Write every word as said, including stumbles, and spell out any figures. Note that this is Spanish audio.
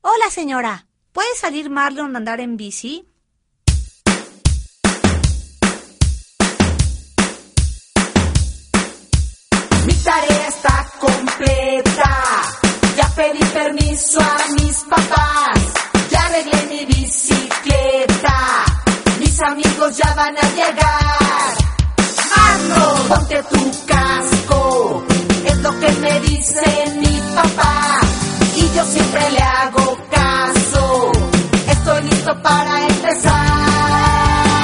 Hola, señora. ¿Puede salir Marlon a andar en bici? Mi tarea está completa. Ya pedí permiso a mis papás. Ya arreglé mi bicicleta. Mis amigos ya van a llegar. Marlon, ponte tu casco. Es lo que me dicen mis